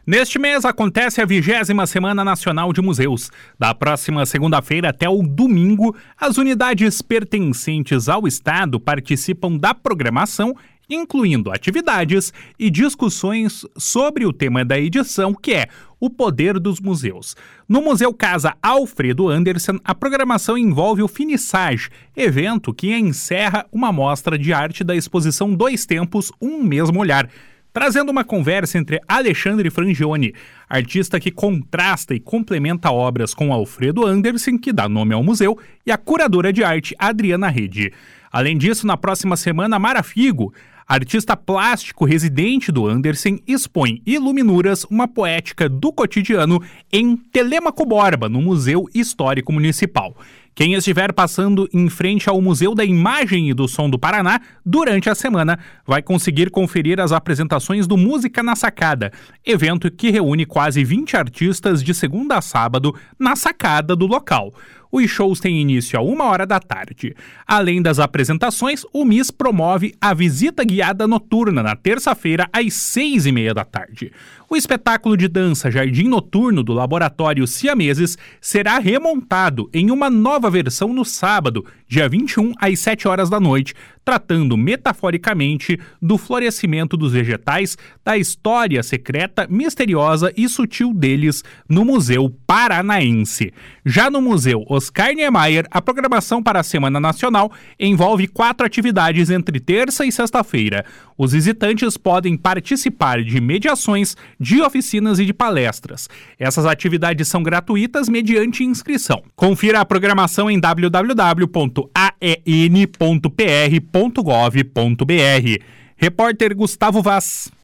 Neste mês acontece a 20ª Semana Nacional de Museus. Da próxima segunda-feira até o domingo, as unidades pertencentes ao Estado participam da programação, incluindo atividades e discussões sobre o tema da edição, que é o poder dos museus. No Museu Casa Alfredo Anderson, a programação envolve o Finissage, evento que encerra uma mostra de arte da exposição Dois Tempos, Um Mesmo Olhar, trazendo uma conversa entre Alexandre Frangione, artista que contrasta e complementa obras com Alfredo Anderson, que dá nome ao museu, e a curadora de arte Adriana Rede. Além disso, na próxima semana, Mara Figo, artista plástico residente do Anderson, expõe Iluminuras, uma poética do cotidiano, em Telêmaco Borba, no Museu Histórico Municipal. Quem estiver passando em frente ao Museu da Imagem e do Som do Paraná durante a semana vai conseguir conferir as apresentações do Música na Sacada, evento que reúne quase 20 artistas de segunda a sábado na sacada do local. Os shows têm início a 13h. Além das apresentações, o MIS promove a visita guiada noturna na terça-feira às 18h30. O espetáculo de dança Jardim Noturno do Laboratório Siameses será remontado em uma nova versão no sábado, dia 21, às 19h, tratando metaforicamente do florescimento dos vegetais, da história secreta, misteriosa e sutil deles no Museu Paranaense. Já no Museu Oscar Niemeyer, a programação para a Semana Nacional envolve 4 atividades entre terça e sexta-feira. Os visitantes podem participar de mediações, de oficinas e de palestras. Essas atividades são gratuitas mediante inscrição. Confira a programação em www.aen.pr.gov.br. Repórter Gustavo Vaz.